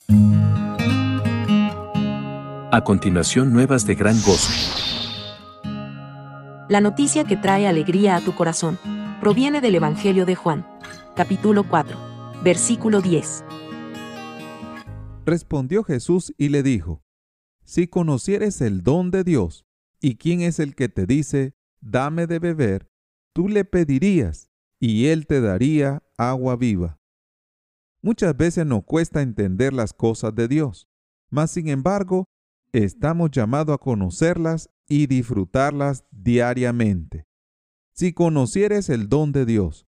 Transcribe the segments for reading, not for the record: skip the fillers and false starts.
A continuación, nuevas de gran gozo. La noticia que trae alegría a tu corazón proviene del Evangelio de Juan, capítulo 4, versículo 10. Respondió Jesús y le dijo: Si conocieres el don de Dios, y quién es el que te dice, dame de beber, tú le pedirías, y él te daría agua viva. Muchas veces nos cuesta entender las cosas de Dios, mas sin embargo, estamos llamados a conocerlas y disfrutarlas diariamente. Si conocieres el don de Dios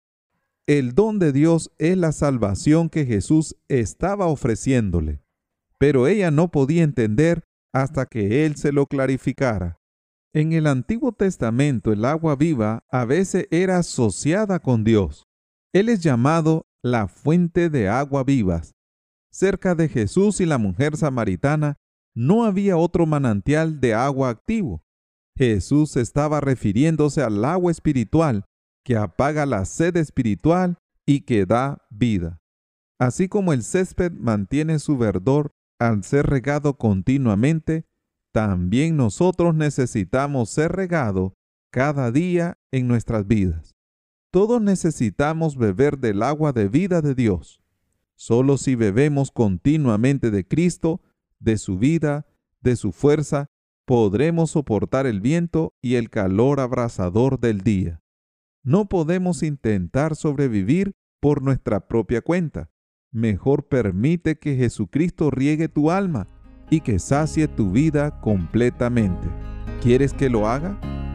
es la salvación que Jesús estaba ofreciéndole, pero ella no podía entender hasta que Él se lo clarificara. En el Antiguo Testamento, el agua viva a veces era asociada con Dios. Él es llamado la fuente de agua vivas. Cerca de Jesús y la mujer samaritana no había otro manantial de agua activo. Jesús estaba refiriéndose al agua espiritual que apaga la sed espiritual y que da vida. Así como el césped mantiene su verdor al ser regado continuamente, también nosotros necesitamos ser regados cada día en nuestras vidas. Todos necesitamos beber del agua de vida de Dios. Solo si bebemos continuamente de Cristo, de su vida, de su fuerza, podremos soportar el viento y el calor abrasador del día. No podemos intentar sobrevivir por nuestra propia cuenta. Mejor permite que Jesucristo riegue tu alma y que sacie tu vida completamente. ¿Quieres que lo haga?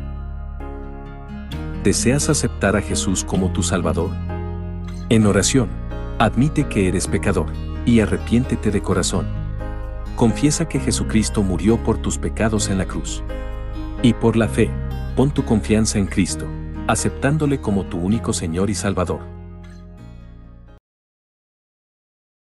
¿Deseas aceptar a Jesús como tu Salvador? En oración, admite que eres pecador y arrepiéntete de corazón. Confiesa que Jesucristo murió por tus pecados en la cruz. Y por la fe, pon tu confianza en Cristo, aceptándole como tu único Señor y Salvador.